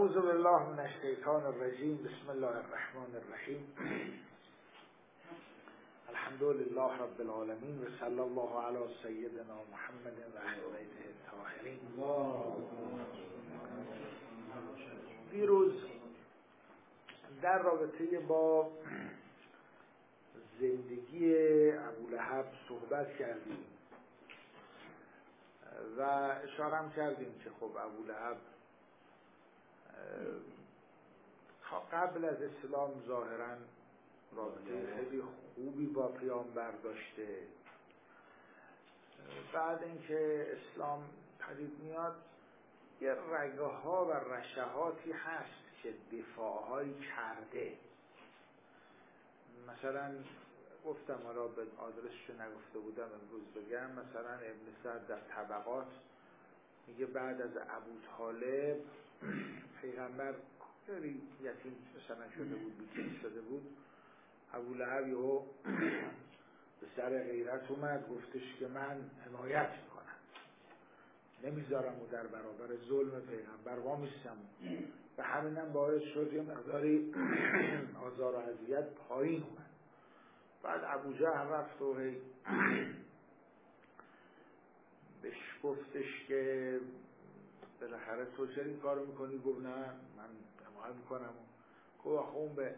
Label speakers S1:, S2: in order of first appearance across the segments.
S1: اعوذ بالله من الشیطان الرجیم. بسم الله الرحمن الرحیم. الحمد لله رب العالمین و صلی الله علی سیدنا محمد و اهل بیته الطاهرین. دیروز در رابطه با زندگی ابولهب صحبت کردیم و اشاره هم کردیم که خب ابولهب قبل از اسلام ظاهراً رابطه خیلی خوبی با پیامبر داشته. بعد اینکه اسلام پدید میاد یه رگه ها و رشهاتی هست که دفاعهایی کرده. مثلا گفتم، حالا به آدرسشو نگفته بودم امروز بگم، مثلا ابن سعد در طبقات میگه بعد از ابو طالب پیغمبر خیلی یتیم مثلا شده بود، بیچاره شده بود. ابولهب یهو به سر غیرت اومد، گفتش که من حمایت میکنم، نمیذارم و در برابر ظلم پیغمبر وامیستم و همینم باعث شد یه مقداری آزار و اذیت پایین اومد. بعد ابوجهل رفت و بهش گفتش که بالاخره تو چرا این کارو میکنی؟ گفت نه من حمایت میکنم. گفت آخه اون به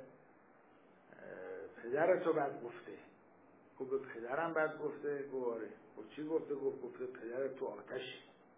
S1: پدرتو بد گفته. گفت به پدرم بد گفته؟ گفت آره. گفت چی گفته؟ گفته پدرت تو آتش.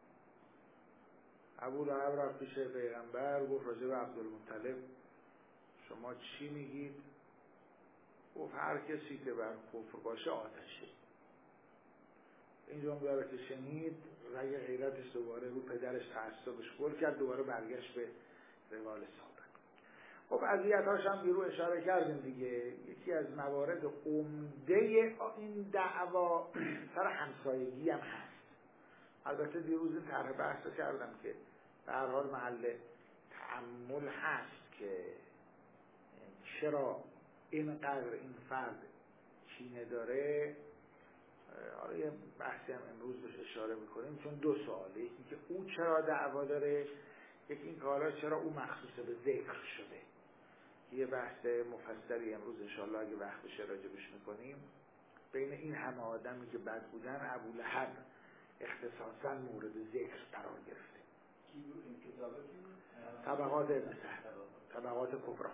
S1: ابولهب رفت پیش پیغمبر، گفت راجع به عبدالمطلب شما چی میگید؟ گفت هر کسی که بر کفر باشه آتشه. این جمله رو که شنید رگ غیرتش دوباره رو پدرش تعصبش گل کرد، دوباره برگشت به روال سابق. خب اذیت‌هاش هم بیرو اشاره کردیم دیگه. یکی از موارد عمده این دعوا سر همسایگی هم هست. البته دیروز این طرح بحث کردم که به هر حال محل تأمل هست که چرا اینقدر این فرد کینه داره. حالا یه بحثی هم امروز بهش اشاره میکنیم، چون دو سواله. یکی که او چرا دعوا داره، یکی این که حالا چرا او مخصوص به ذکر شده. یه بحث مفصلی امروز انشاءالله اگه وقت بشه راجبش میکنیم. بین این همه آدمی که بد بودن ابولهب اختصاصا مورد ذکر قرار گرفته.
S2: کی بود این کتابه؟
S1: طبقات ابن سعد، طبقات کبرا.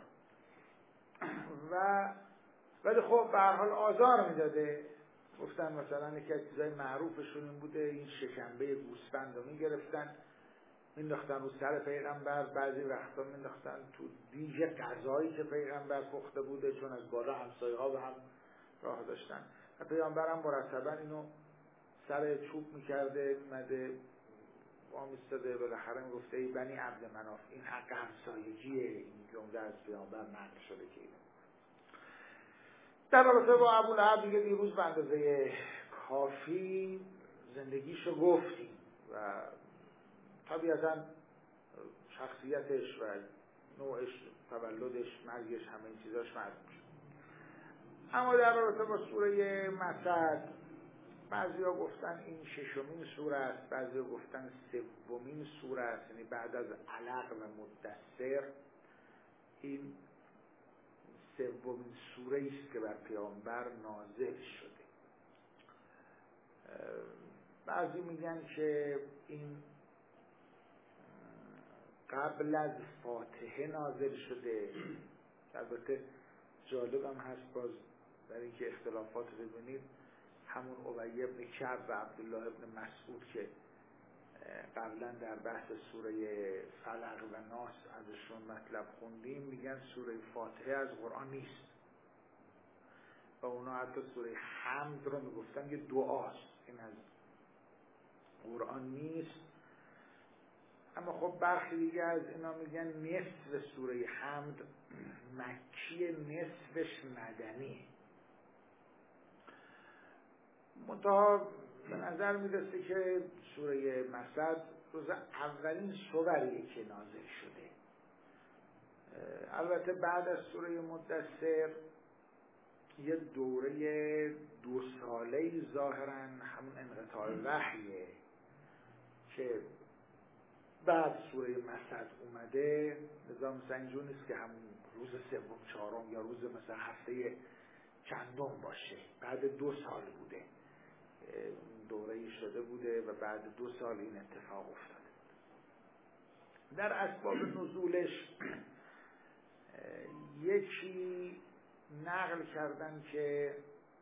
S1: ولی خب به هر حال آزار میداده. گفتن مثلا یکی از چیزای معروفشون این بوده، این شکمبه گوسفند رو میگرفتن مینداختن رو سر پیغمبر، بعضی وقتا مینداختن تو دیگ غذایی که پیغمبر پخته بوده، چون از بالا همسایه ها به هم راه داشتن و پیغمبر هم مرتبا اینو سر چوب میکرده، اومده وامیستاده، بالاخره میگفته ای بنی عبد مناف این حق همسایگیه. این جمله از پیغمبر نقل شده که اینو در رابطه با ابولهب دیگه دیروز به اندازه کافی زندگیشو گفتیم و طبیعتا شخصیتش و نوعش، تولدش، مرگش، همه این چیزاش معلوم شد. اما در رابطه با سوره مسد بعضیا گفتن این ششمین سوره است، بعضیا گفتن سومین سوره است، یعنی بعد از علق و مدثر این سومین سوره است که بر پیامبر نازل شده. بعضی میگن که این قبل از فاتحه نازل شده. البته جالب هم هست باز در اینکه اختلافات رو ببینید، همون ابی بن کعب و عبدالله بن مسعود که قبلا در بحث سوره فلق و ناس ازشون مطلب خوندیم، میگن سوره فاتحه از قرآن نیست و اونا حتی سوره حمد رو میگفتن که دعاست، این از قرآن نیست. اما خب برخی دیگه از اینا میگن نصف سوره حمد مکی، نصفش مدنی. منتها به نظر میرسه که سوره مسد روز اولین سوریه که نازل شده. البته بعد از سوره مدثر یه دوره 2 ساله‌ای ظاهراً همون انقطاع وحیه که بعد سوره مسد اومده. نظام مثلا اینجور نیست که همون روز سوم چهارم یا روز مثلا هفته چندم باشه، بعد 2 سال بوده دوره‌ای شده بوده و بعد 2 سال این اتفاق افتاده. در اسباب نزولش یکی نقل کردن که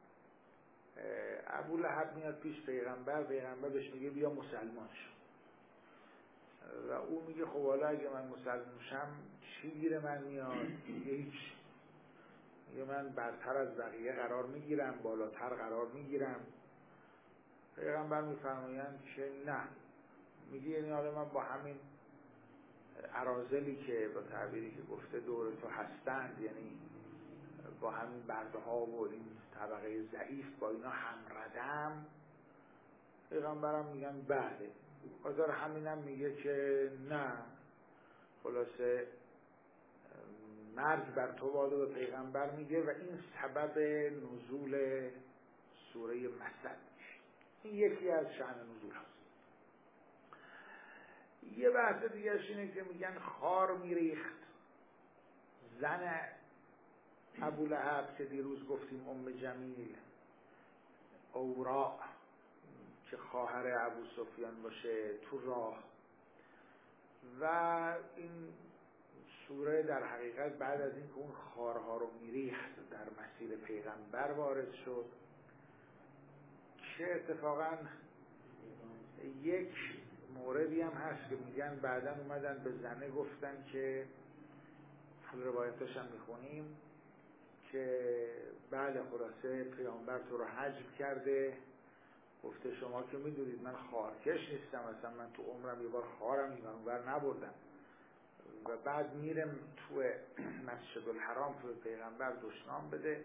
S1: ابولهب میاد پیش پیغمبر بهش میگه بیا مسلمان شو و او میگه خب حالا اگه من مسلمان شم چی گیر من میاد؟ میگه هیچ، میگه من برتر از بقیه قرار میگیرم، بالاتر قرار میگیرم. پیغمبر میفرمایند که نه، میگه یعنی حالا من با همین اراذلی که با تعبیری که گفته دور تو هستند، یعنی با همین برده ها و این طبقه ضعیف با اینا همردم. پیغمبرم میگن بله. خاطر همینم میگه که نه، خلاصه مرگ بر تو باده به پیغمبر میگه و این سبب نزول سوره مسد میشه. این یکی از شأن نزول هست. یه بحث دیگرش اینه که میگن خار میریخت زن ابولهب که دیروز گفتیم ام جمیل، اوراق که خواهر ابو سفیان باشه، تو راه. و این سوره در حقیقت بعد از این که اون خارها رو میریخت در مسیر پیغمبر وارد شد که اتفاقا یک موردی هم هست که میگن بعداً اومدن به زنه گفتن که روایتش هم میخونیم که بله خلاصه پیامبر تو رو حجب کرده، گفته شما که میدونید من خارکش نیستم، اصلا من تو عمرم یه بار خارم این اونور نبردم. و بعد میرم تو مسجد الحرام تو پیغمبر دشنام بده.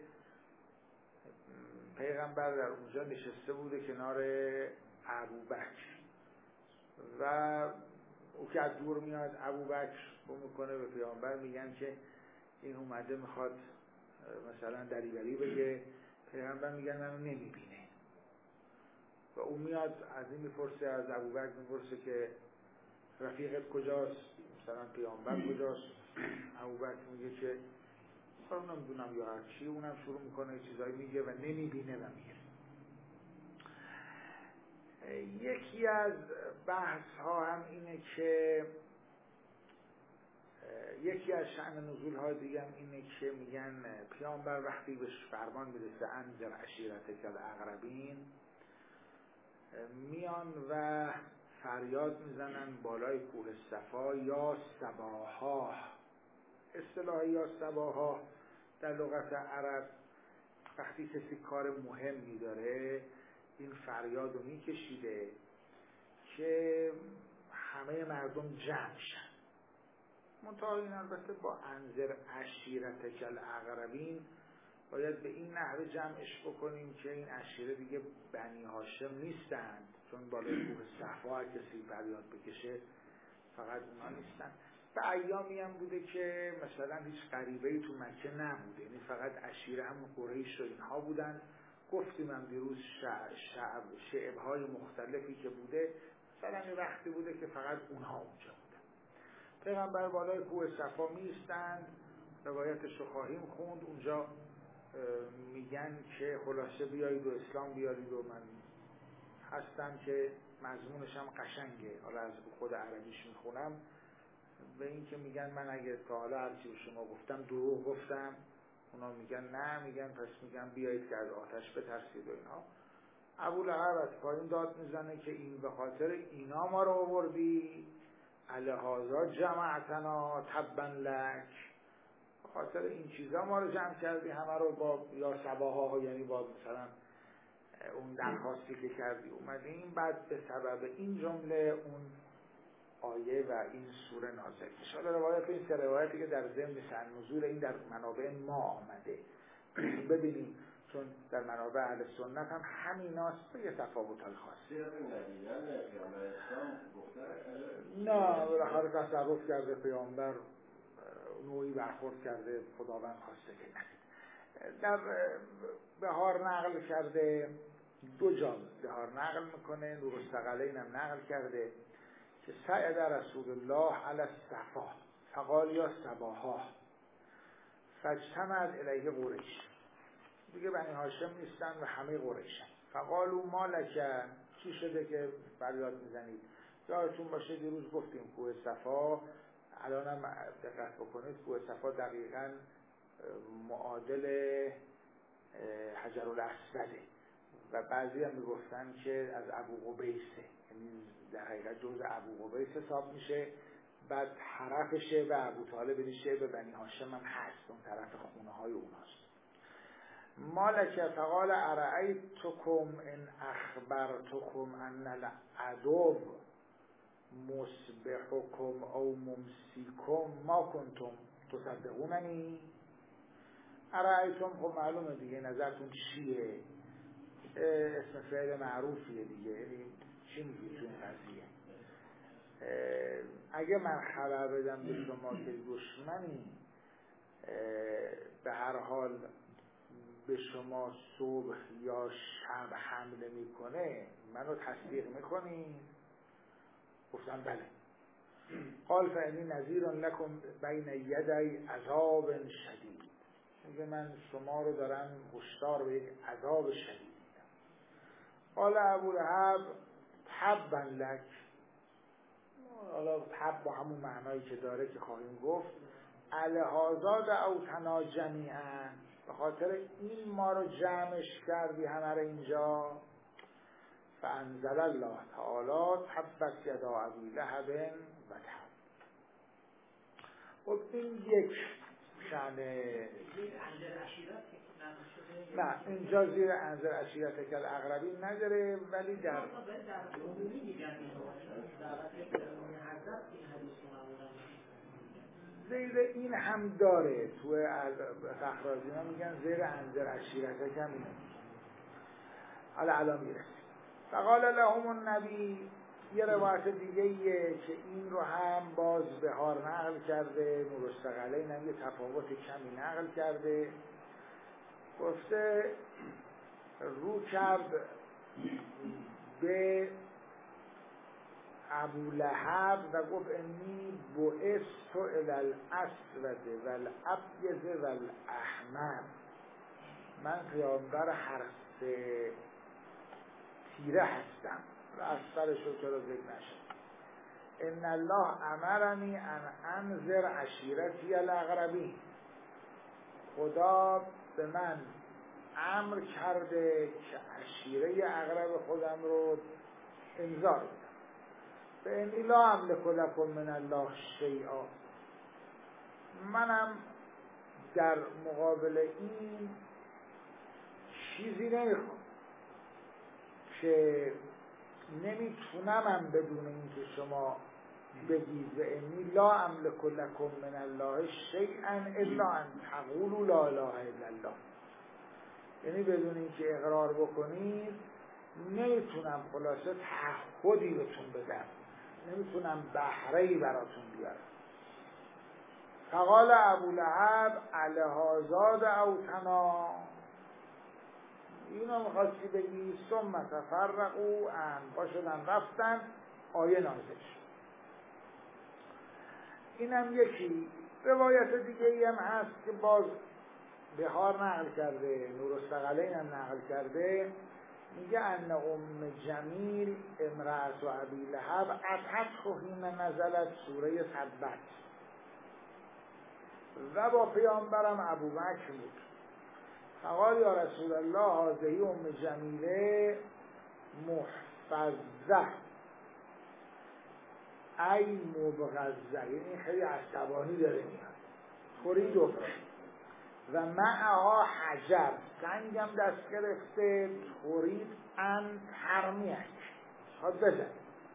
S1: پیغمبر در اونجا نشسته بوده کنار ابوبکر و او که از دور میاد ابوبکر رو میکنه به پیغمبر، میگن که این اومده میخواد مثلا دریوری بگه. پیغمبر میگن منو نمیبینه و اون میاد از این میپرسه، از ابوبکر میپرسه که رفیقت کجاست، مثلا پیغمبر کجاست. ابوبکر میگه که اصلا نمیدونم یا هر چی. اونم شروع میکنه چیزایی میگه و نمیبینه و میره. یکی از بحث ها هم اینه که یکی از شأن نزول ها دیگه هم اینه که میگن پیامبر وقتی بهش فرمان میرسه انذر عشیرتک الاقربین، میان و فریاد میزنن بالای کوه صفا یا صباها. اصطلاح یا صباها در لغت عرب وقتی کسی کار مهمی داره این فریاد رو میکشیده که همه مردم جمع شن. منتها این البته با انذر عشیرتک الاقربین باید به این نحوه جمعش بکنیم که این عشیره دیگه بنی هاشم نیستند، چون بالای کوه صفا کسی فریاد بکشه فقط اونا نیستن. و ایامی هم بوده که مثلا هیچ غریبه‌ای تو مکه نبوده، یعنی فقط عشیره هم قریش و اینها بودن. گفتیم هم دیروز شعب‌های مختلفی که بوده، مثلا یه وقتی بوده که فقط اونها اونجا بودن. پیغمبر بالای کوه صفا میستند، روایتش رو خواهیم خوند. اونجا میگن که خلاصه بیایید و اسلام بیارید و من هستم که مضمونش هم قشنگه، حالا از خود عربیش میخونم. به این که میگن من اگه تا حالا هرچی به شما گفتم دروغ گفتم، اونا میگن نه، میگن پس میگن بیایید که از آتش بترسید و اینها. ابولهب از پایین داد میزنه که این به خاطر اینا ما رو آوردی، الهذا جمعتنا تبا لک، به خاطر این چیزا ما رو جمع کردی همه رو با یا صباها، یعنی با مثلا اون درخواستی که کردی اومدیم. بعد به سبب این جمله اون آیه و این سوره نازل میشه. حالا روایت این سه روایتی که در ضمن شأن نزول این در منابع ما آمده ببینیم، چون در منابع اهل سنت هم همیناست به یه تفاوت‌های خاصی. نه بالاخره تصرف کرده پیامبر، نوعی برخورد کرده، خداوند خواسته که نگید. در بهار نقل کرده، 2 جا بهار نقل میکنه، نورالثقلین هم نقل کرده که سعد رسول الله علی الصفا فقال یا صباها فاجتمعت الیه قریش. دیگه بنی هاشم نیستن و همه قریشن. فقالوا ما لک، چی شده که فریاد میزنید؟ یادتون باشه دیروز گفتیم کوه صفا، الانم دقت بکنید کوه صفا دقیقاً معادل حجر الاسوده و بعضی هم میگفتن که از ابو قبیسه، یعنی در حقیقت جزء ابو قبیس حساب میشه، بعد طرفشه و ابو طالب میشه به بنی هاشم هم هست، اون طرف خونه های اوناست. مالک فقال ارأیتکم ان اخبرتکم ان العدو مصبحکم او ممسیکم ما کنتم تصدقوننی. ارأیتم خب معلومه دیگه، نظرتون چیه؟ اسم فعل معروفیه دیگه، یعنی چی میگی تو این قضیه؟ اگه من خبر بدم به شما که دشمنی به هر حال به شما صبح یا شب حمله میکنه، منو تصدیق میکنی؟ گفتم بله. قال فانی نذیر لکم بین یدی عذاب شدید. میگه من شما رو دارم هشدار به یک عذاب شدید میدم. قال ابو لهب تبا لک. حالا تب با همون معنایی که داره که خواهیم گفت، الهذا دعوتنا جمیعا، به خاطر این ما رو جمعش کردی همه رو اینجا. فانزل الله تعالی تبت یدا ابی لهب و تب. خب این یک شأنه، نه اینجا زیر انذر عشیرتک الاقربین نداره، ولی در زیر این هم داره. تو فخرازی ها میگن زیر انذر عشیرتک هم اینه. حالا الان میرسیم. فقال لهم النبی، یه روایت دیگه ایه که این رو هم باز بهار نقل کرده، مرستقلین هم یه تفاوت کمی نقل کرده. گفته رو کرد به ابو لهب و گفت انی بعثت الی الاسود و الابیض و الاحمر. من پیامبر هر سه تیره هستم. اثرش رو چرا ذکر نشد. ان الله امرنی ان انذر عشیرتی الاقربین. خدا به من امر کرده که عشیره اقرب خودم رو انذار بدم. فانی لا املک لکم من الله شیئا. منم در مقابل این چیزی نمیخوام که نمیتونم بدون اینکه شما بگید و انی لا املک لکم من الله شیئا الا ان تقولوا لا اله الا الله. یعنی بدون اینکه اقرار بکنید نمیتونم خلاصه تعهدی بهتون بدم، نمیتونم بهره‌ای براتون بیارم. فقال ابو لهب الهذا دعوتنا. اینو میخواستی بگی ثم تفرقوا ان، باشدن رفتن، آیه نازل شد. اینم یکی. روایت دیگه ای هم هست که باز بهار نقل کرده، نورالثقلین هم نقل کرده، میگه ان ام جمیل امرأت و ابی لهب اتت حین نزلت سوره تبت و با پیامبرم ابوبکر بود. فقال یا رسول الله هذه ام جمیله محفظه ای مبغضه، یعنی خیلی عصبانی داره میاد، خورید و معها حجر، سنگم دست گرفته، خورید ان ترمیک، خواهد بزن.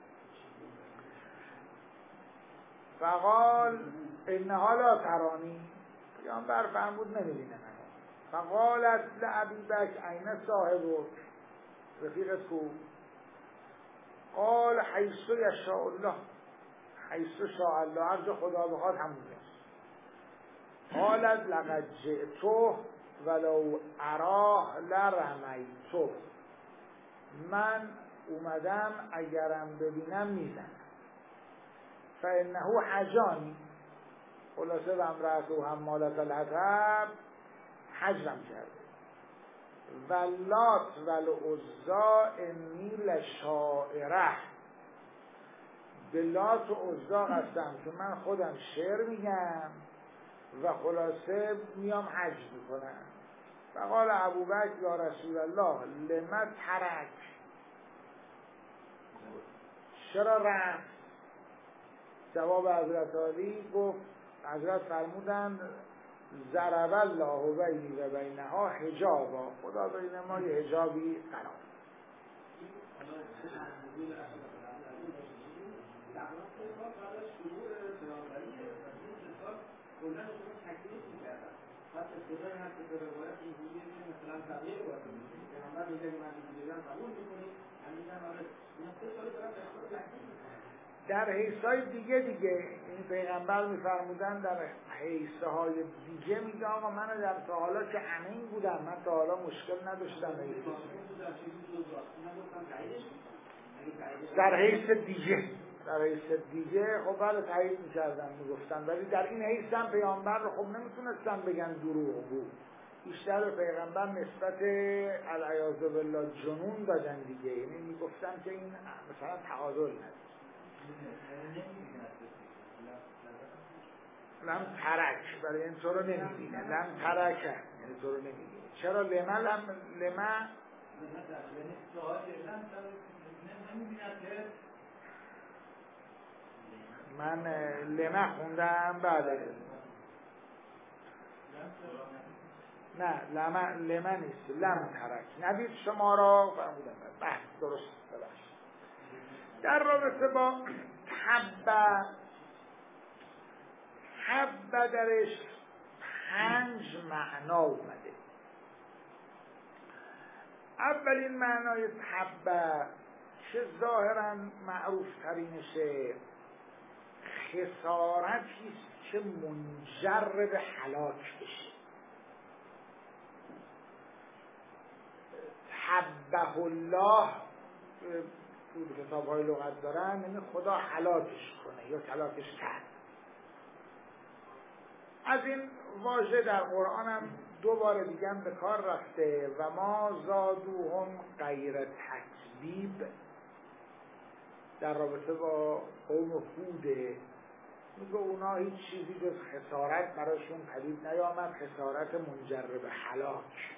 S1: فقال انها لا ترانی. پیامبر فرمود نمیبینه من. فقالت لابی بکر این صاحبک، رفیقت کو؟ قال حیث یشاء الله، حیث شاء الله، هر جا خدا بخواد همونه. قالت لقد جئته ولو اراه لرمیته. من اومدم اگرم ببینم میزنم. فانه حجانی، خلاصه و امرأته حمالة الحطب حجرم کرده. و لات و العزی انی لشاعره، به لات و عزا قسم که من خودم شعر میگم و خلاصه میام حج میکنم. فقال ابوبکر یا رسول الله لما ترک، چرا رفت؟ جواب حضرت علی گفت، حضرت فرمودند ضرب الله بینی و بینها حجابا، خدا بین ما یه حجابی قرار. در حیث‌های دیگه این پیغمبر می‌فرمودن در حیث‌های دیگه میگه آقا من در تا حالا که امین بودم، من تا حالا مشکل نداشتم. در حیث دیگه خب بله تایید می‌کردن میگفتن، ولی در این حیث هم پیغمبر رو خب نمیتونستن بگن دروغ بود. بیشتر به پیغمبر نسبت العیاذ بالله جنون دادن دیگه، یعنی میگفتن که این مثلا تعادل نداره. لم ترک، برای این تو رو نمیبینه، لم ترک یعنی تو رو نمیبینه. چرا لما من لما خوندم بعد نه لما نیست، لم ترک ندید شما را فرمودم. بحث درست ببخش. در رابطه با حب درش 5 معنا اومده. اولین معنای حب که ظاهرا معروف ترینشه، خسارتی است که منجر به هلاک بشه. حبه الله تو کتاب‌های لغت دارن، یعنی خدا هلاکش کنه یا هلاکش کرد. از این واژه در قرآن هم 2 بار دیگه هم به کار رفته و ما زادوهم غیر تکذیب. در رابطه با قوم هوده میگه اونا هیچ چیزی جز خسارت براشون پدید نیامد، خسارت منجر به هلاک.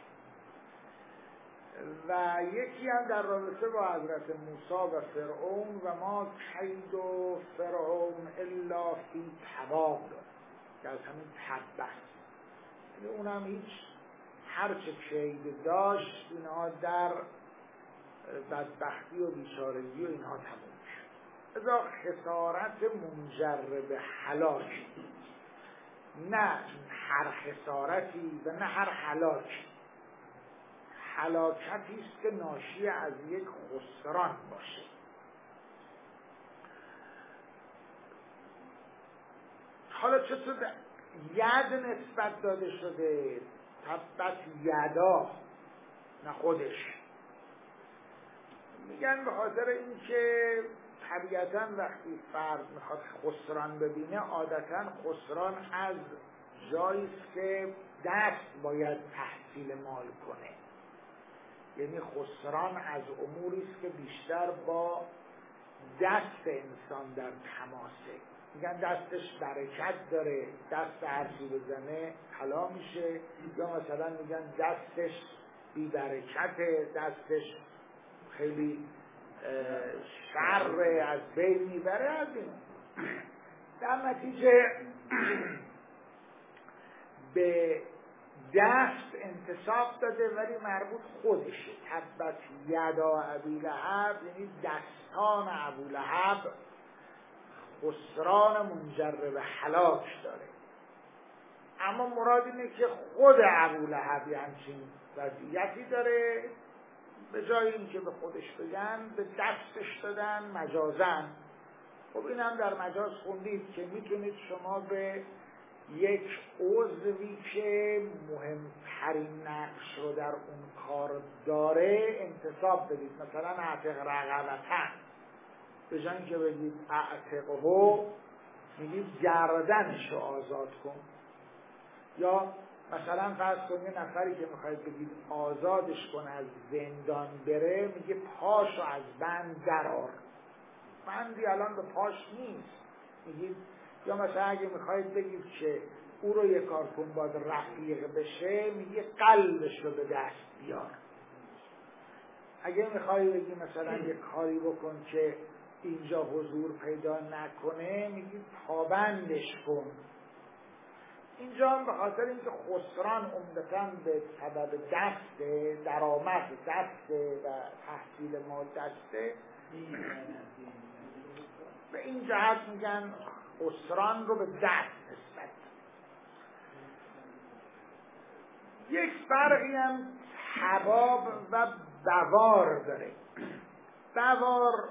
S1: و یکی هم در رابطه با حضرت موسی و فرعون و ما کید و فرعون الا فی تباب، که از همین تبه، یعنی اونم هیچ هرچه کید داشت اینها در بدبختی و بیچارگی و اینها تموم شد. ازا خسارت منجر به هلاک، نه هر خسارتی و نه هر هلاک. هلاکتی است که ناشی از یک خسران باشه. حالا چطور ید نسبت داده شده؟ تبت یدا، نه خودش. میگن به خاطر اینکه طبیعتاً وقتی فرد میخواد خسران ببینه، عادتاً خسران از جایی است که دست باید تحصیل مال کنه. یعنی خسران از اموری است که بیشتر با دست انسان در تماسه. میگن دستش برکت داره، دست هرچی بزنه طلا میشه، یا مثلا میگن دستش بی برکته، دستش خیلی شر از بین میبره. از این در نتیجه به دست انتصاب داده ولی مربوط خودشه. تبت یدا ابی لهب، یعنی دستان ابو لهب خسران منجر به هلاک داره. اما مراد اینه که خود ابو لهب همچین وضعیتی داره، به جای اینکه به خودش بگن به دستش دادن مجازن. خب این هم در مجاز خوندید که میتونید شما به یک عضوی که مهمترین نقش رو در اون کار داره انتصاب بدید. مثلا اعتق رقبتن، به جای اینکه بگید اعتقه میگید گردنشو آزاد کن. یا مثلا فرض کن یه نفری که میخواید بگید آزادش کن از زندان بره، میگه پاشو از بند درار، بندی الان به پاش نیست. میگید یا مثلا اگه میخواید بگید که او رو یه کار کن باید رفیق بشه، میگه قلبش رو به دست بیار. اگه میخوای بگی مثلا یه کاری بکن که اینجا حضور پیدا نکنه، میگی پابندش کن. اینجا هم به خاطر اینکه خسران عمدتاً به سبب دسته، درآمد دسته و تحصیل مال دسته، به این جهت میگن خسران رو به دست نسبت. یک فرقی هم حباب و بوار داره. بوار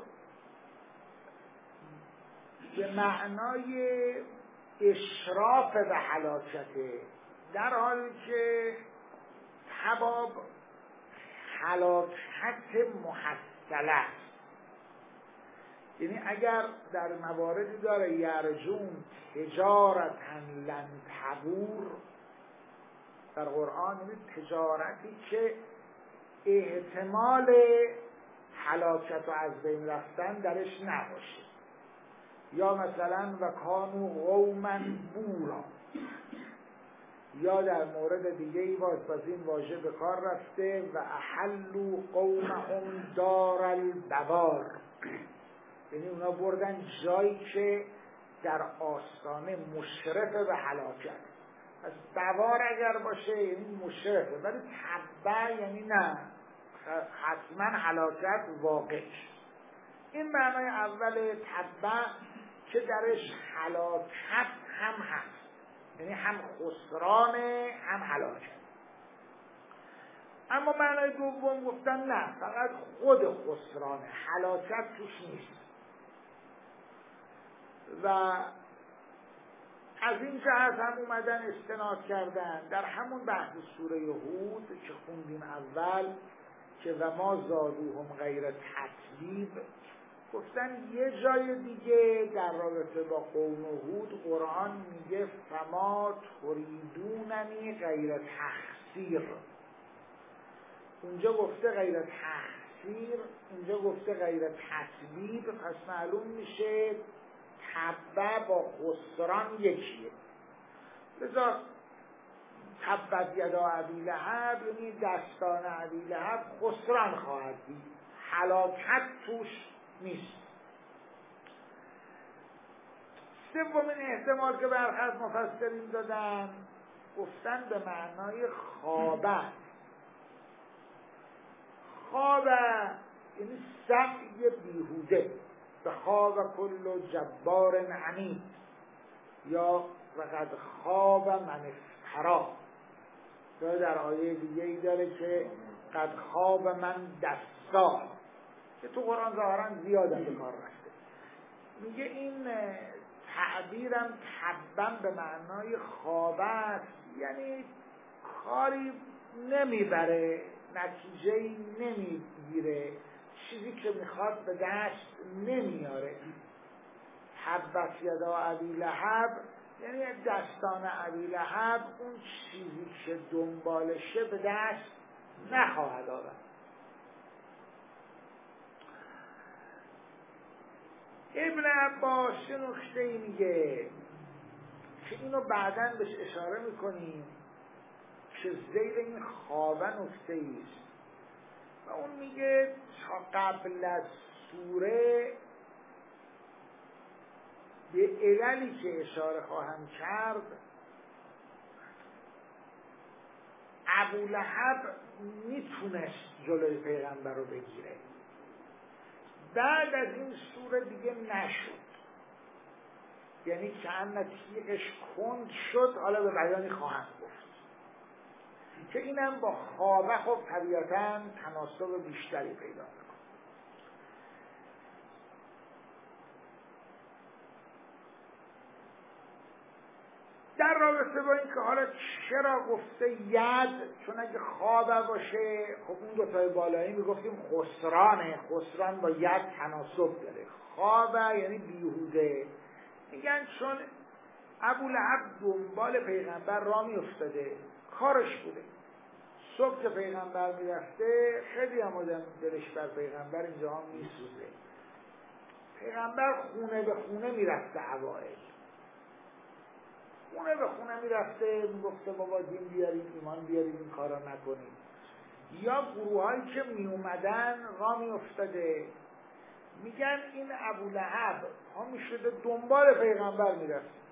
S1: به معنای اشراف به هلاکته، در حالی که حباب هلاکت محصله است. یعنی اگر در مواردی داره یرجون تجارتا لن تبور در قرآن، یعنی تجارتی که احتمال هلاکت و از بین رفتن درش نباشه. یا مثلا و کانوا قوما بورا، یا در مورد دیگه ای باز این واژه به کار رفته و احلوا قومهم دار البوار، یعنی اونا بردن جایی که در آستانه مشرف به هلاکت. از بوار اگر باشه یعنی مشرفه، ولی تبع یعنی نه حتما هلاکت واقع. این معنای اول تبع که درش هلاکت هم هست، یعنی هم خسران هم هلاکت. اما معنای دوم گفتن نه، فقط خود خسران، هلاکت توش نیست. و از این جهت هم اومدن استناد کردن در همون بحث سوره هود که خوندیم اول که و ما زادوهم غیر تتبیب، گفتن یه جای دیگه در رابطه با قوم هود قرآن میگه فما تریدوننی غیر تخسیر. اونجا گفته غیر تخسیر، اینجا گفته غیر تتبیب، پس معلوم میشه تبع با خسران یکیه. لذا تبت یدا ابی لهب یعنی دستان ابی لهب خسران خواهد دید، هلاکت توش نیست. سومین احتمال که برخلاف مفسرین دادن، گفتن به معنای خوابه. خوابه یعنی سعی بیهوده، به خواب کل جبار عنید، یا وقد خواب من افترا. یا در آیه دیگه ای داره که قد خواب من دستا، که تو قرآن ظاهرا زیاد به کار رفته. میگه این تعبیرم تبا به معنای خوابه است، یعنی کاری نمیبره، نتیجه‌ای نمیگیره، چیزی که میخواد به دست نمیاره. تبت یدا ابی لهب یعنی دستان ابی لهب اون چیزی که دنبالشه به دست نخواهد آورد. ابن عباس چه نکته‌ای میگه که اینو بعداً بهش اشاره میکنیم که زیر این خوابه نکته‌ای است، و اون میگه تا قبل از سوره به عللی که اشاره خواهم کرد، ابولهب میتونست جلوی پیغمبر رو بگیره. بعد از این سوره دیگه نشد، یعنی که ان تیغش کند شد. حالا به بیانی خواهم گفت که اینم با خوابه خب طبیعتاً تناسب بیشتری پیدا میکنه. در رابطه با این که حالا چرا گفته ید، چون اگه خوابه باشه خب اون دوتای بالایی میگفتیم خسرانه، خسران با ید تناسب داره. خوابه یعنی بیهوده، میگن چون ابولهب دنبال پیغمبر را میافتاده، کارش بوده. صبح که پیغمبر میرفته خیلی هم آدم دلش بر پیغمبر اینجا هم میسوزه. پیغمبر خونه به خونه میرفته اوائل، خونه به خونه میرفته میگفته بابا دین بیارید، ایمان بیارید، این کارا نکنید. یا گروه هایی که میومدن را میافتاده. میگن این ابولهب ها میشده دنبال پیغمبر میرفته،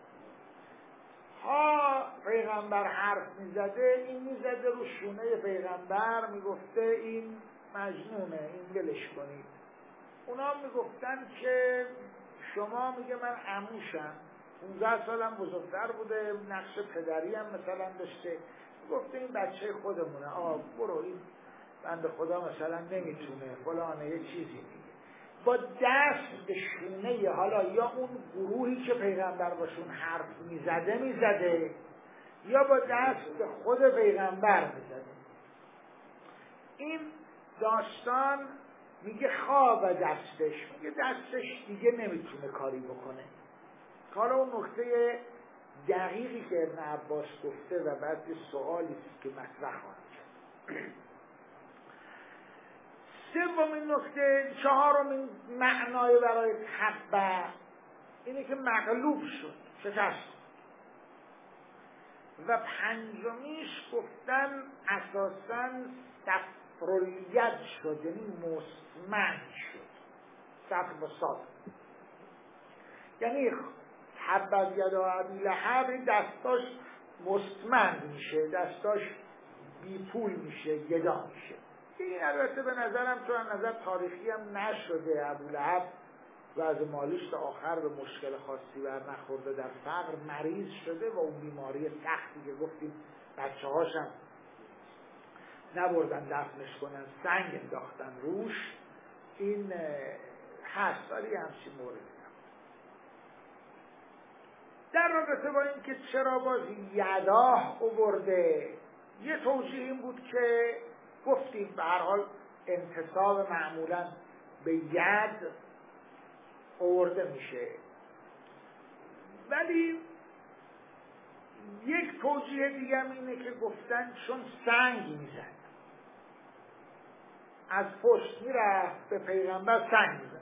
S1: ها پیغمبر حرف میزده این میزده رو شونه پیغمبر، میگفته این مجنونه، این ولش کنید. اونا میگفتن که شما، میگه من عموشم، 15 سالم بزرگتر بوده، نقش پدری هم مثلا داشته، میگفته این بچه خودمونه، برو، این بنده خدا مثلا نمیتونه فلانه، یه چیزی میگه. با دست به شونه حالا یا اون گروهی که پیغمبر باشون حرف میزده یا با دست به خود پیغمبر میزده. این داستان میگه خواب دستش، میگه دستش دیگه نمیتونه کاری بکنه. حالا اون نکته دقیقی که ابن عباس گفته و بعد سوالی که مطرح خواهد شد. سومین نکته، چهارمین معنای برای تبع اینه که مغلوب شد، شکست. و پنجمیش گفتن اساساً صفرالید شد، یعنی مستمند شد. صفر با صاد، یعنی تبت یدا ابی لهب، دستاش مستمند میشه، دستاش بی پول میشه، گدا میشه. این البته به نظرم تو از نظر تاریخی هم نشده. ابولهب وضع مالیش تا آخر به مشکل خاصی بر نخورده، در فقر مریض شده و اون بیماری سختی که گفتیم بچه هاشم نبردن دفنش کنن، سنگ انداختن روش، این هست، ولی همچین موردی نبود. در رابطه با این که چرا باز یداه آورده، یه توجیه این بود که گفتیم به هر حال انتصاب معمولا به ید آورده میشه، ولی یک توجیه دیگه هم اینه که گفتن چون سنگ میزد، از پشت میرفت به پیغمبر سنگ میزد.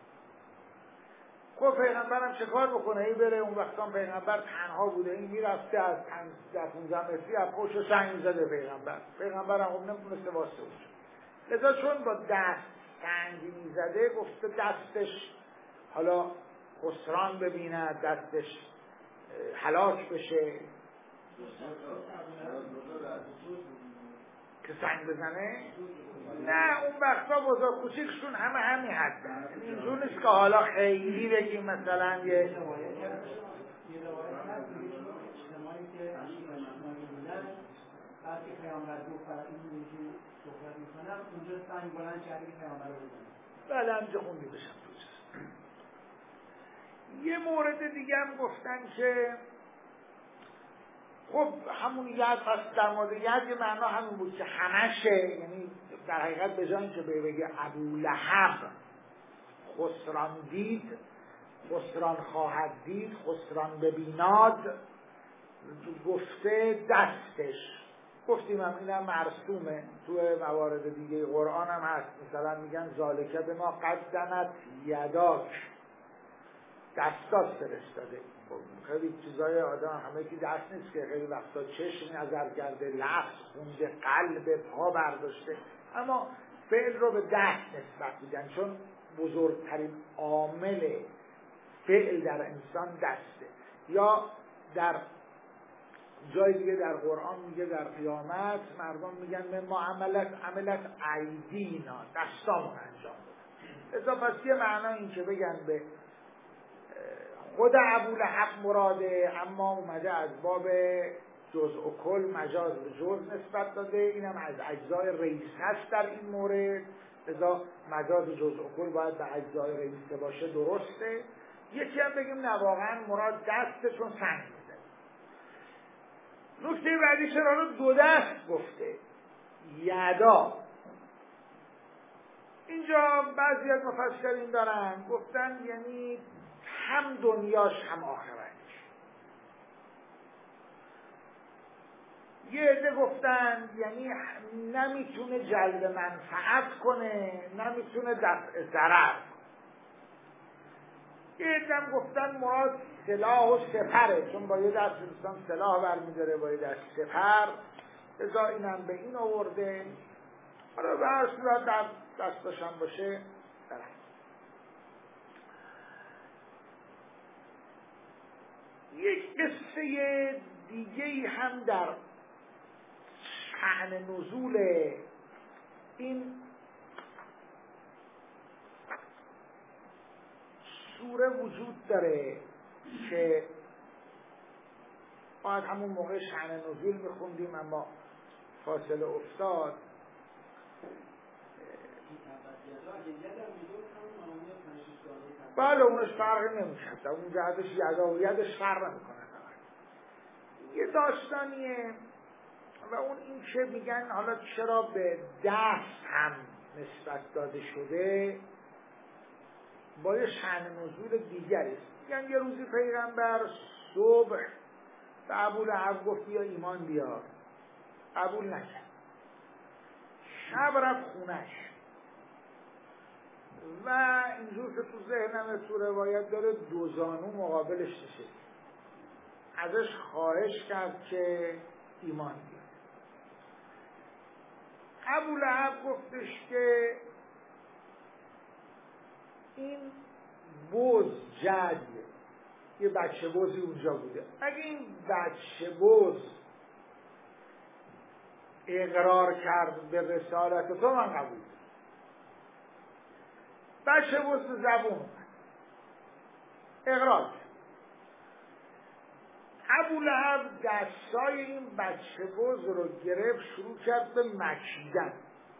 S1: خب پیغمبرم چه کار بکنه؟ ای بره، اون وقتا پیغمبر تنها بوده، این میرفته از 15 متری از پشت سنگ میزده پیغمبرم خب نمیتونسته واسه بود. لذا چون با دست سنگ میزده، گفته دستش حالا خسران ببینه، دستش هلاک بشه که سنگ بزنه. نه، اون وقتا بزرگ کوچیکشون همه همین حد، اینجور نیست که حالا خیلی بگیم مثلا یه
S2: بعد که پیامبر دو فرق اینجور صحبت میکنم اونجا سنگ بلند کرده که پیامبر رو بزنه.
S1: بله همینجا خوندی بشم توجه. یه مورد دیگه هم گفتن که خب همون ید، پس در مورد ید یه معنا همین بود که همشه، یعنی در حقیقت به جای اینکه بگه ابولهب خسران دید، خسران خواهد دید، خسران ببیناد، گفته دستش. گفتیم هم اینم مرسومه تو موارد دیگه قرآن هم هست، مثلا میگن ذالکه به ما قدمت یداک، دستات فرستاده. خیلی چیزای آدم همه کی دست نیست که خیلی وقتا چشم نظر کرده، لفظ خونده، قلب پا برداشته، اما فعل رو به دست نسبت میدن چون بزرگترین عامل فعل در انسان دسته. یا در جای دیگه در قرآن میگه در قیامت مردم میگن ما عملت ایدینا، دستامون انجام دادن. اضافه یه معنا این که بگن به خود ابولهب مراده، اما اومده از باب جزء و کل مجاز به جزء نسبت داده، اینم از اجزای رئیس هست در این مورد، لذا مجاز جزء و کل باید به اجزای رئیسه باشه، درسته. یکی هم بگیم نه واقعا مراد دسته چون سنگ میزنه. نکته بعدی چرا رو دو دست گفته یدا. اینجا بعضی از مفسرین دارن گفتن یعنی هم دنیاش هم آخرتش. یه عده گفتن یعنی نمیتونه جلب منفعت کنه، نمیتونه دفع ضرر. یه عده هم گفتن مراد سلاح و سپره، چون با یه دست انسان سلاح برمیداره، با یه دست سپر، ازا اینم به این آورده. حالا به هر صورت در دستاشم باشه برم. یک قصه دیگه‌ای هم در شأن نزول این سوره وجود داره که باید همون موقع شأن نزول میخوندیم اما فاصله افتاد. بله اونش فرق نمیشه، اون جهتش یدا و یدش فرق نمیکنه. یه داستانیه و اون این که میگن حالا چرا به دست هم نسبت داده شده با یه شأن نزول دیگری است. میگن یه روزی پیغمبر صبح به ابولهب گفت یا ایمان بیار، قبول نکرد. شب رفت خونش و اینجور که تو ذهنم تو روایت داره دو زانو مقابلش نشست، ازش خواهش کرد که ایمان بیار. ابولهب گفتش که این بز جدیه، یه بچه بزی اونجا بوده، اگه این بچه بز اقرار کرد به رسالت تو من قبول. بچه بز زبون اقرار کرد. ابولهب دستای این بچه بز رو گرفت، شروع کرد به مکیدن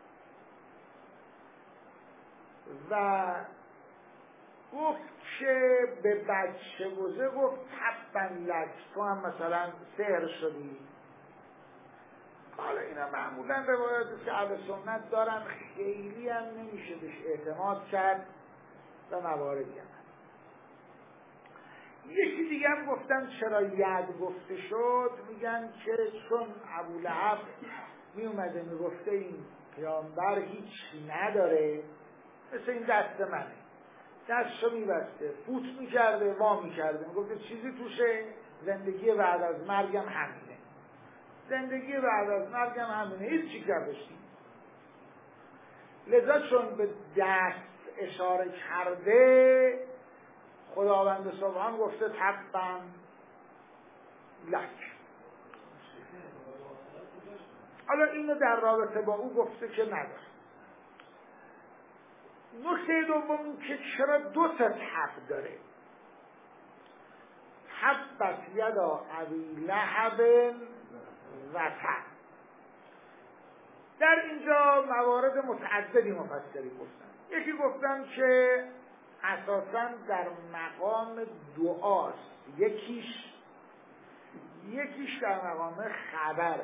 S1: و گفت که به بچه بزه گفت تبا لک، تو هم مثلا سحر شدی. حالا اینا معمولا روایاتی که اهل سنت دارن خیلی هم نمیشه بهش اعتماد کرد و مواردی هم. یکی دیگه هم گفتن چرا ید گفته شد، میگن که چون ابولهب می اومده میگفته این پیامبر هیچی نداره، مثل این دست منه، دستشو میبسته، فوت میکرده، وا میکرده، میگفته چیزی توشه، زندگی بعد از مرگم همینه، زندگی بعد از مرگم همینه، هیچ چی کردشتیم. لذا چون به دست اشاره کرده خداوند سبحان گفته تبا لک. حالا اینو در رابطه با او گفته که نداره. نکته دوم این که چرا دو تا تب داره. تبت یدا ابی لهب و تب. در اینجا موارد متعددی مفسری گفتن. یکی گفتن که اساساً در مقام دعاست، یکیش در مقام خبره.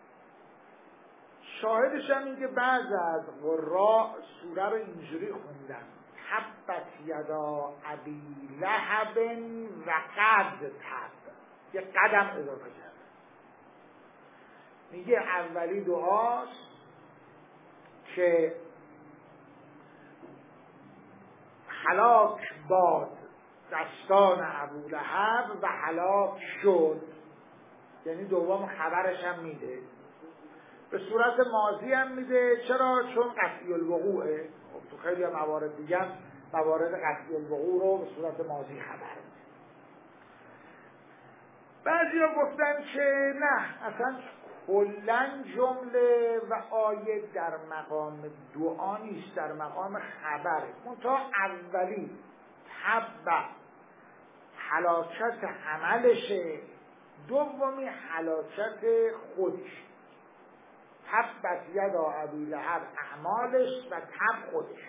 S1: شاهدش هم این که بعض از قراء سوره رو اینجوری خوندن تبت یدا ابی لهب و قد تب، یه قدم اضافه کرد. میگه اولی دعاست که هلاک باد دستان ابولهب و هلاک شد، یعنی دوم خبرش هم میده، به صورت ماضی هم میده. چرا؟ چون قطعی الوقوعه. خب تو خیلی موارد دیگه هم موارد قطعی الوقوع رو به صورت ماضی خبر میده. بعضیا گفتن که نه، اصلا کلن جمله و آیه در مقام دعا نیست، در مقام خبره. منتها اولی تبع هلاکت عملشه، دومی هلاکت خودش. تبت یدا ابی لهب اعمالش و تب خودش.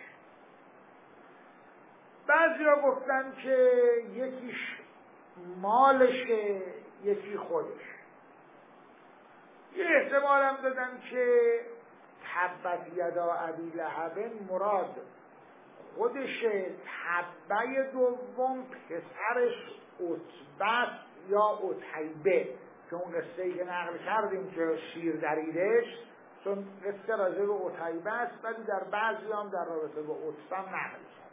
S1: بعضیا گفتن که یکیش مالشه، یکی خودش. یه احتمال هم دادن که تبت یدا ابی لهب مراد خودشه، تبع دوم پسرش عتبه یا عتیبه که اون قصه‌ای که نقل کردیم که شیر دریدش، چون قصه راجع به عتیبه است ولی در بعضی هم در رابطه با عتبه نقل کرد.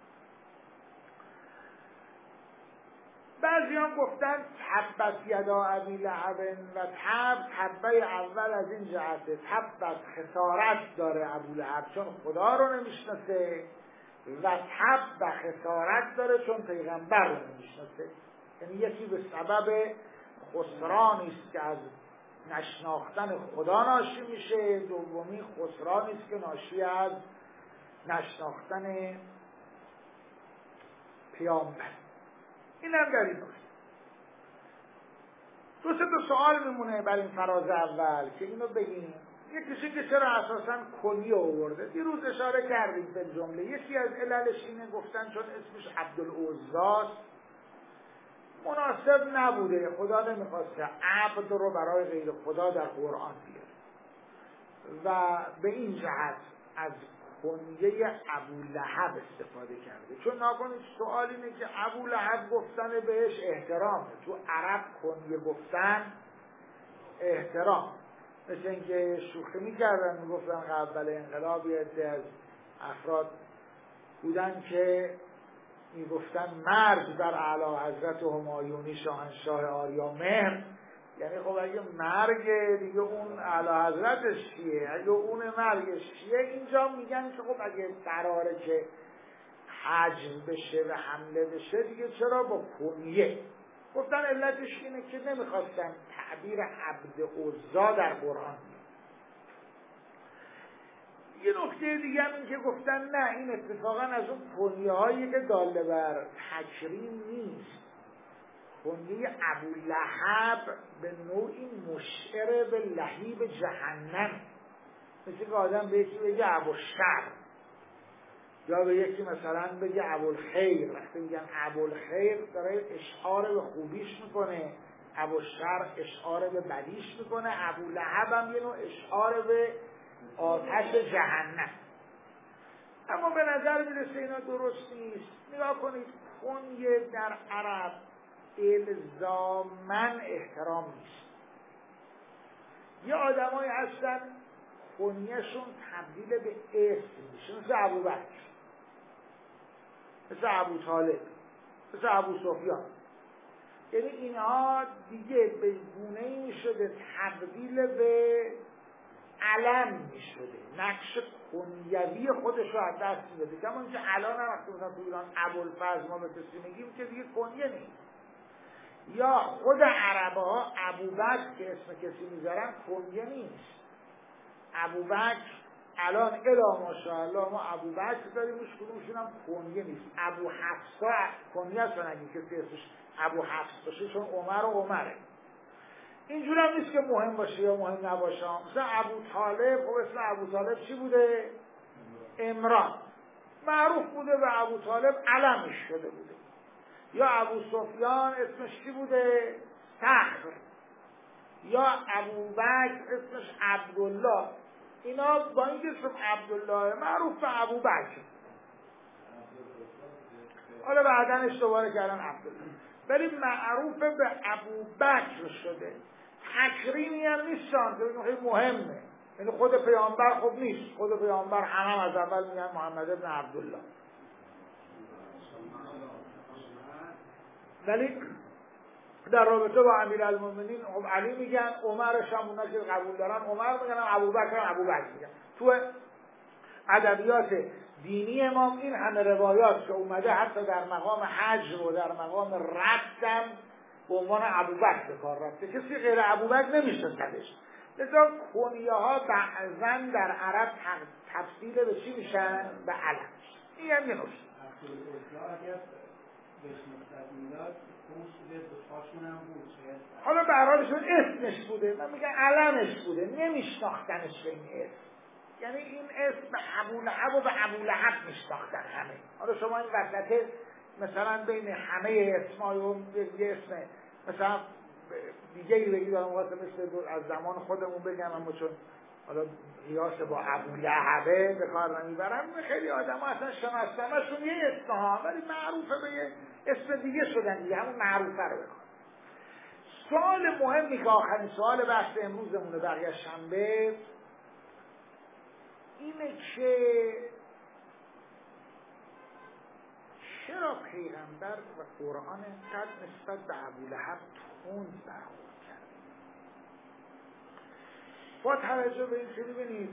S1: بعضی هم گفتن تبت یدا ابی لهب و تبع اول از این جهته تبت خسارت داره ابو لهب چون خدا رو نمیشناسه و تبع خسارت داره چون پیغمبر رو نمیشناسه. یعنی یکی به سبب خسرانی است که از نشناختن خدا ناشی میشه، دومی خسرانی است که ناشی از نشناختن پیامبر. این هم در این نکته. دو سوال میمونه بر این فراز اول که اینو بگیم. یکیشی که چرا اساساً کنی آورده، دیروز اشاره کردیم به جمله. یکی از عللش اینه گفتن چون اسمش عبدالعزاست مناسب نبوده، خدا نمیخواسته عبد رو برای غیر خدا در قرآن بیاره و به این جهت از کنیه ابولهب استفاده کرده. چون ناکنید سوال اینه که ابولهب گفتن بهش احترامه، تو عرب کنیه گفتن احترام، مثل اینکه شوخی میکردن میگفتن قبل انقلاب یه عده از افراد بودن که میگفتن مرگ بر اعلی حضرت همایونی شاهنشاه آریامهر. یعنی خب اگه مرگ دیگه اون اعلی حضرتش چیه؟ اگه اون مرگش چیه؟ اینجا میگن که خب اگه قراره که حجم بشه و حمله بشه دیگه چرا با کنیه؟ گفتن علتش اینه که نمیخواستن تعبیر عبد عزا در قرآن. یه نکته دیگه هم این که گفتن نه، این اتفاقا از اون کنیه هایی که داله بر تکریم نیست. کنیه ابولهب به نوعی مشعر به لهیب جهنم، مثل که آدم به یکی بگه ابوالشر یا به یکی مثلا بگه ابوالخیر. وقتی میگن ابوالخیر داره اشعار به خوبیش میکنه، ابوالشر اشعار به بدیش میکنه، ابولهب هم یه نوع اشعار به آتش جهنم. اما به نظر میرسه اینا درست نیست. نگاه کنید، کنیه در عرب الزاماً احترام نیست. یه آدمایی هستن کنیهشون تبدیل به اسم میشه، مثل ابوبکر، مثل ابوطالب، مثل ابوسفیان. یعنی اینها دیگه به گونه‌ای میشده تبدیل به علم میشده، نقش کنیوی خودش رو از دست میده. کما اینکه الان هم وقتی مثلا تو ایران ابوالفضل ما به کسی میگیم که دیگه کنیه نیست. یا خود عربه ها ابوبکر که اسم کسی میذارن کنیه نیست. ابوبکر الان الا ماشاءالله ما ابوبکر داریم، کدومشون هم کنیه نیست. ابو حفصه کنیه است، اگه کسی اسمش ابو حفص باشه چون عمر و عمره. اینجور هم نیست که مهم باشه یا مهم نباشه. مثلا ابوطالب، خب اسم ابوطالب چی بوده؟ عمران. معروف بوده به ابوطالب، علمش شده بوده. یا ابوسفیان اسمش چی بوده؟ صخر. یا ابوبکر اسمش عبدالله. اینا با اینکه اسم عبدالله معروف به ابوبکر، حالا بعدنش دوباره کردن عبدالله، ولی معروف به ابوبکر شده. تکریمی هم نیستن که خیلی مهمه. یعنی خود پیامبر خب نیست، خود پیامبر هم از اول میگن محمد ابن عبدالله، ولی در رابطه با امیرالمومنین علی میگن، عمرش هم اونا که قبول دارن عمر میگن، ابوبکر هم ابوبکر میگن. تو ادبیات دینی امام این همه روایات که اومده حتی در مقام حجر و در مقام ربطم به عنوان ابوبکر به کار رفته، کسی غیر ابوبکر نمیشناسدش. لذا کنیه ها بعضا در عرب تفصیل به چی میشن؟ به علم. این هم یه نکته. حالا به هر حالشون اسمش بوده، من میگم علمش بوده، نمیشناختنش به این اسم. یعنی این اسم ابولهب و به ابولهب میشناختن همه. حالا شما این وسط مثلا بین همه اسمای یه اسم مثلا دیگه ای بگید، مثل از زمان خودمون بگم، اما چون حالا قیاس با ابو لهبه به کار نمیبرم، خیلی آدم ها اصلا شناسنامه‌شون یه اسم ها ولی معروفه به یه اسم دیگه شدن دیگه، همون معروفه رو بکن. سوال مهمی که آخرین سوال بحث امروزمونه بقیه شنبه اینه که چرا پیغمبر و قرآن اینقدر نسبت به ابولهب تند برخورد کرد؟ با توجه به این که ببینید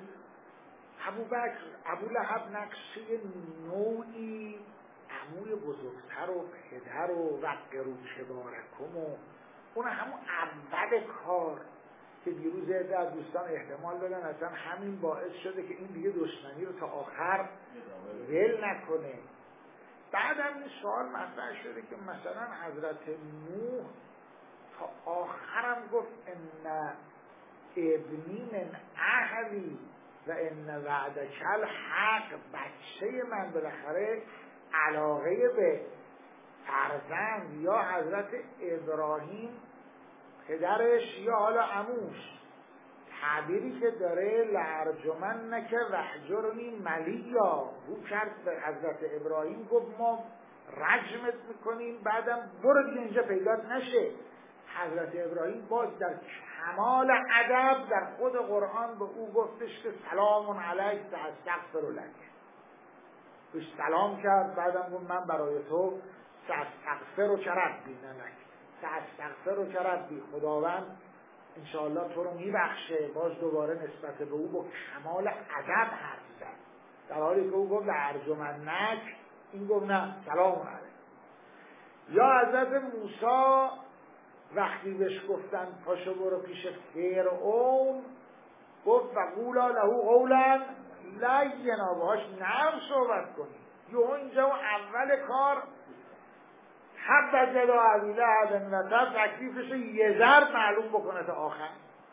S1: ابولهب نقشه نوعی عموی بزرگتر و پدر و وقرو کبارکم و اون همون اول کار که دیروز در دوستان احتمال دادن اصلا همین باعث شده که این دیگه دشمنی رو تا آخر ول نکنه. بعد هم این سوال مطرح شده که مثلا حضرت نوح تا آخرم گفت ان ابنی من اهلی و ان وعدک الحق، بچه من بالاخره علاقه به فرزند یا حضرت ابراهیم پدرش یا حالا عموش، تعبیری که داره لارجمنک وهجرنی ملیا، رو کرد به حضرت ابراهیم گفت ما رجمت میکنیم بعدم برو دیگه اینجا پیدات نشه. حضرت ابراهیم باز در کمال ادب در خود قرآن به او گفتش که سلام علیک ساستغفر لک، بهش سلام کرد، بعدم گفت من برای تو ساستغفر ربی ساستغفر ربی، خداوند انشاءالله تو رو میبخشه. باز دوباره نسبت به او با کمال ادب حرف زد، در حالی که او گفت لارجمنک، این گفت نه سلام علیک. یا حضرت موسی وقتی بهش گفتن پاشو برو پیش فرعون، گفت وقولا له قولا لینا، باهاش نرم صحبت کنی. یه اینجا اول کار حبت یدا ابی لهب و تب، تکلیفش یه ضرب معلوم بکنه تا آخر.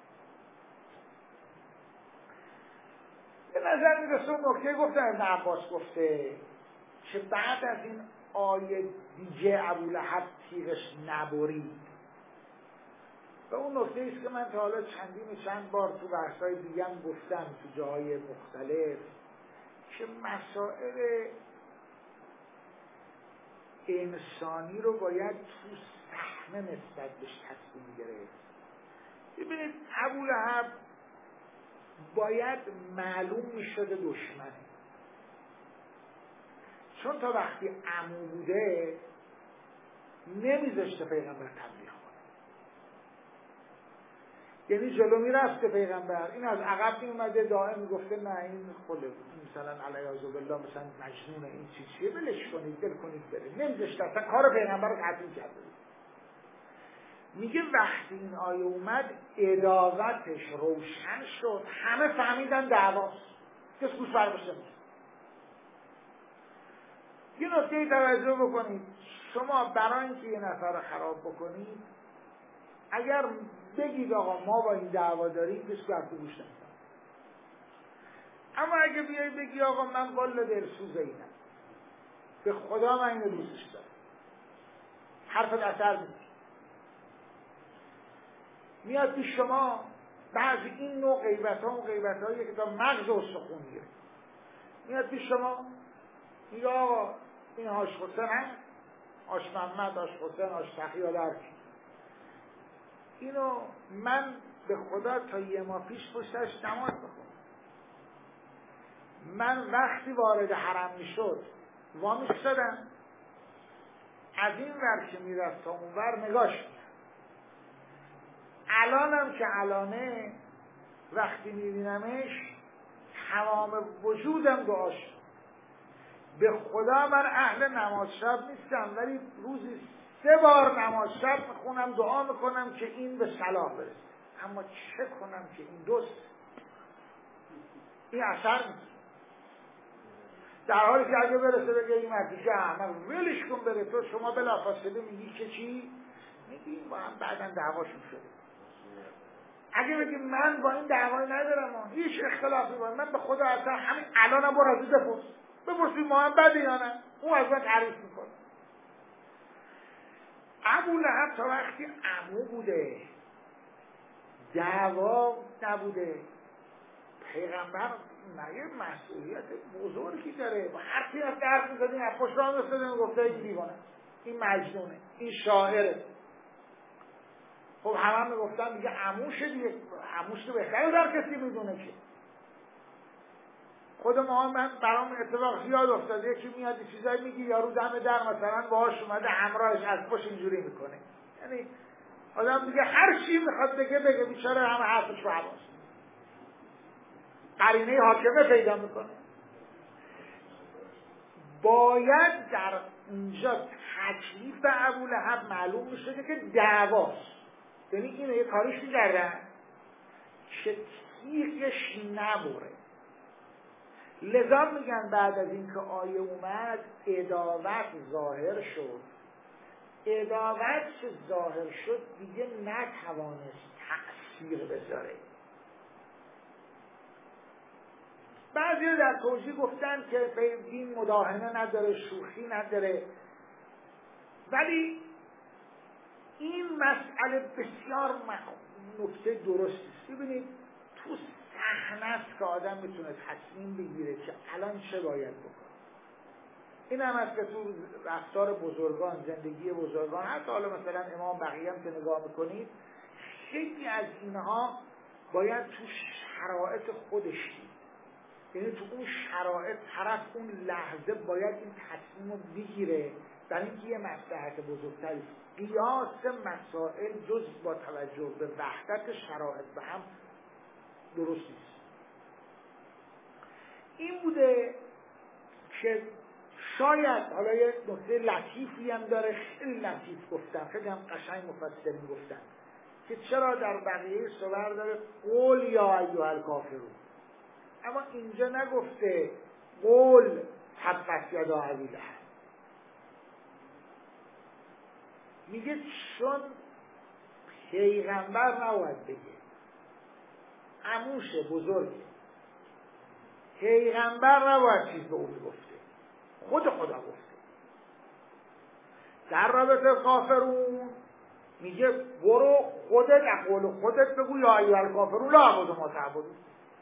S1: به نظر میرسه اون نکته گفتن ابن عباس گفته که بعد از این آیه دیگه ابولهب تیغش نبرید. و اون نکته ایست که من تا حالا چند بار تو بحث‌های دیگه هم گفتم تو جاهای مختلف که مسائل انسانی رو باید تو صحنه نسبت بهش تصمیم گرفت. ببینید ابولهب باید معلوم میشده دشمنه، چون تا وقتی عمو بوده نمیذاشته پیغمبر تبلیغ کنه، یعنی جلو میرفته پیغمبر، این از عقب میومده دائم میگفته نه این خله مثلا علیاذ بالله مثلا مجنونه، این چیه بلش کنید دل کنید بره، نمیذاشته اصلا کار پیغمبر رو تعطیل کرده. میگه وقتی این آیه اومد عداوتش روشن شد، همه فهمیدن دعواست، کس گوش برداشته میشه. یه نکته توجه بکنید، شما برای اینکه یه نفر رو خراب بکنید اگر بگید آقا ما با این دعوا داریم کس گرد گوش نمیدن، اما اگه بیایی بگی آقا من والا دلسوزه اینم، به خدا من اینو دوستش دارم، حرفت اثر میکنه، میاد پیش شما. بعضی این نوع غیبت ها و غیبت هایی که تا مغز و استخون میره، میاد پیش شما میگه آقا این هاش حسین هم آش محمد، آش حسین، آش تقی یا درکی، اینو من به خدا تا یه ماه پیش پشتش نماز بخونم. من وقتی وارد حرم میشد وامی شدم، از این ور که میرفت تا اون ور نگاش میکنم. الانم که الانه وقتی میبینمش تمام وجودم دعاش. به خدا من اهل نماز شب نیستم، ولی روزی 3 بار نماز شب میخونم، دعا میکنم که این به صلاح برسه. اما چه کنم که این دوست این اثر نیست، در حالی که اگه برسه بگه این مردیگه احمد ولش کن بره، تو شما بلافاصله میگی که چی؟ میگی با هم بعداً دعواشون شده. اگه بگی من با این دعوایی ندارم، هیچ اختلافی با من به خدا اصلا همین الانم برو از این بپرسید محمد یا نه، اون از من تعریف میکنه. ابولهب تا وقتی عمو بوده دعوا نبوده، پیغمبر مگه مسئولیت بزرگی داره؟ با هر کی رفت حرف می‌زدیم از پشت راه می‌افتادیم گفته این دیوانه، این مجنونه، این شاعره. خب همه میگفتن دیگه عموشه دیگه، عموش رو بهتره در کسی میدونه که. خود ما من برام اتفاق زیاد افتاده، یکی میاد یه چیزایی میگی یارو دم در مثلا باهاش اومده همراهش از پشت اینجوری میکنه، یعنی آدم دیگه هر چی میخواد بگه بیچاره همه حرفش رو حواس قرینه حاکمه پیدا میکنه. باید در اینجا تکلیف ابولهب معلوم میشه که دعواست، یعنی اینه یه کاریش میکردن که تیغش نبره. لذا میگن بعد از اینکه آیه اومد عداوت ظاهر شد. عداوت که ظاهر شد دیگه نتوانست تأثیر بذاره. بعضی در توضیح گفتن که دین مداهنه نداره، شوخی نداره، ولی این مسئله بسیار نکته درستی است. ببینید تو صحنه است که آدم میتونه تصمیم بگیره که الان چه باید بکنه. این هم است که تو رفتار بزرگان، زندگی بزرگان، حتی حالا مثلا امام بقیه هم که نگاه میکنید، خیلی از اینها باید تو شرایط خودش دید. یعنی تو اون شرایط طرف اون لحظه باید این تصمیم رو بگیره، در اینکه یه مصلحت بزرگتری. قیاس مسائل جز با توجه به وحدت شرایط به هم درست نیست. این بوده که شاید حالا یه نکته لطیفی هم داره، خیلی لطیف گفتن، خیلی هم قشنگ مفصل گفتن که چرا در بقیه سور داره قول یا ایها الکافرون، اما اینجا نگفته قول تبت یدا ابی لهب. میگه چون پیغمبر نباید بگه، عموش بزرگه، پیغمبر نباید چیز به اون گفته، خود خدا گفته. در رابطه کافرون میگه برو خودت اقوال خودت بگو یا ایها الکافرون لا اعبد ما تعبدون.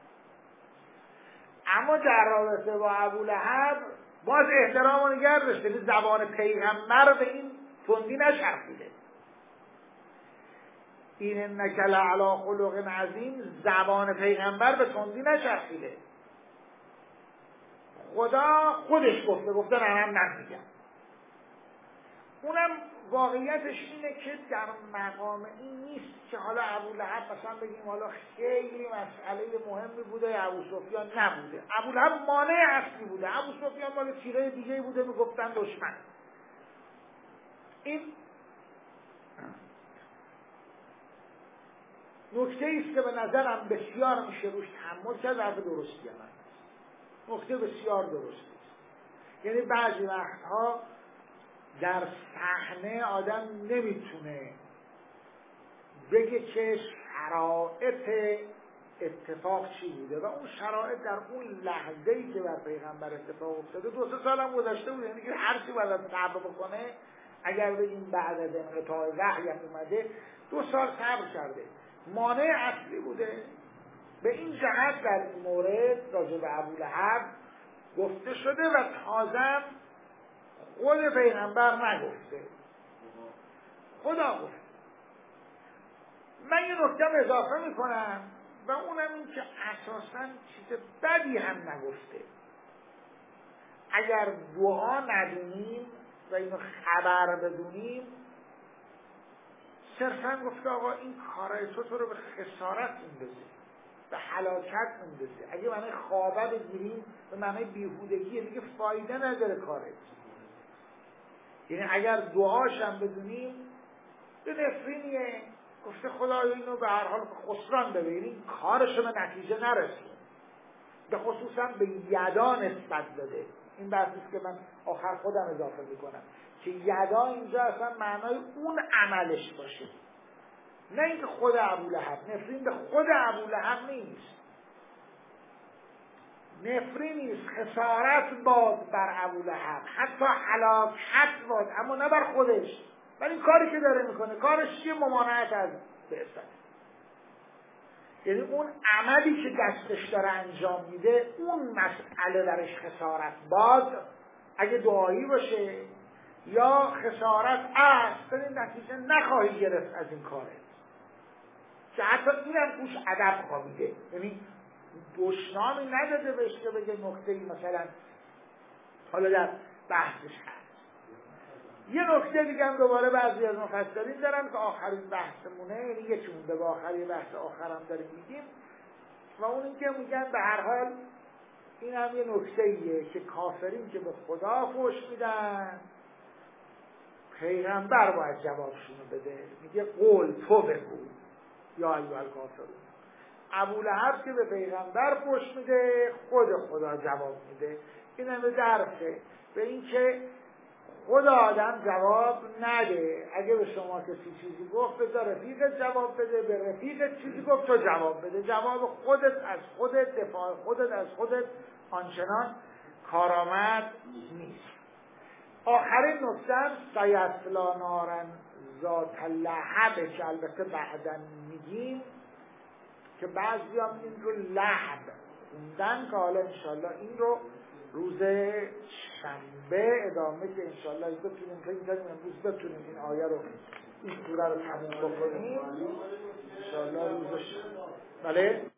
S1: اما در رابطه با ابولهب باز احترام رو نگه داشته، زبان پیغمبر به این تندی نچرخیده. این انک لعلی خلق عظیم، زبان پیغمبر به تندی نچرخیده. خدا خودش گفته نه من نمیگم. اونم واقعیتش اینه که در مقام این نیست که حالا ابولهب مثلا بگیم حالا خیلی مسئله مهمی بوده ابوسفیان نبوده. ابولهب مانع اصلی بوده، ابوسفیان مال چیره دیگه بوده میگفتن دشمن. این نکته ایست که به نظرم بسیار میشه روش تحمل کرد، حرف درستی من نکته بسیار درستی است. یعنی بعضی وقتها در صحنه آدم نمیتونه بگه که شرایط اتفاق چی بوده و اون شرایط در اون لحظه‌ای که بر پیغمبر اتفاق افتاده 2-3 سال هم گذشته بوده. یعنی که هر چی باید صبر بکنه، اگر بگیم بعد از انقطاع وحی هم اومده 2 سال صبر کرده، مانع اصلی بوده. به این جهت در این مورد راجع به ابولهب گفته شده و تازه خود پیغمبر نگفته، خدا گفته. من یه نکته اضافه میکنم و اونم این که اساساً چیز بدی هم نگفته. اگر دعا ندونیم و اینو خبر بدونیم، صرفاً گفته آقا این کارای تو رو به خسارت میندازه، به هلاکت میندازه. اگه معنی خوابه بگیریم به معنی بیهودگیه، دیگه فایده نداره کارت. یعنی اگر دعاشم بدونیم به نفرینیه، گفته خدایا اینو به هر حال خسران ببینیم، کارشو به نتیجه نرسون، به خصوصا به یدا نسبت داده. این بحثیست که من آخر خودم اضافه میکنم که یدا اینجا اصلا معنای اون عملش باشه، نه اینکه خود ابولهب. نفرین به خود ابولهب نیست، نفرین نیست، خسارت باد بر ابولهب، حتی هلاکت باد، اما نه بر خودش. ولی این کاری که داره میکنه، کارش چیه؟ ممانعت از بعثت. یعنی اون عملی که دستش داره انجام میده اون مسئله درش خسارت باد اگه دعایی باشه یا خسارت است این نتیجه نخواهی گرفت از این کاره که حتی اینم توش ادب خوابیده، یعنی دشنامی نداده بهش که بگه نکته‌ای مثلا حالا در بحثش هست. یه نکته دیگه هم دوباره بعضی از مفسرین دارن که آخرین بحثمونه، یعنی یکی مونده به آخرین بحث آخرم داریم میگیم و اون این که میگن به هر حال این هم یه نکته‌ایه که کافرین که به خدا فحش میدن پیغمبر باید جوابشونو بده، میگه قول تو بگو یا ایها الکافرون. ابولهب که به پیغمبر فحش میده خود خدا جواب میده. این هم درسه به این که خود آدم جواب نده، اگه به شما کسی چیزی گفت بذار رفیقت جواب بده، به رفیقت چیزی گفت تو جواب بده، جواب خودت از خودت، دفاع خودت از خودت آنچنان کارآمد نیست. آخرین نکته سیصلا نارا ذات لهب که البته بعدا میگیم که بعضی هم این رو لهب خوندن که حالا انشالله این رو روز شنبه ادامه که انشالله بتونیم فکر کنیم امروز بتونیم این آیه رو این سوره رو تموم بکنیم انشالله روز بله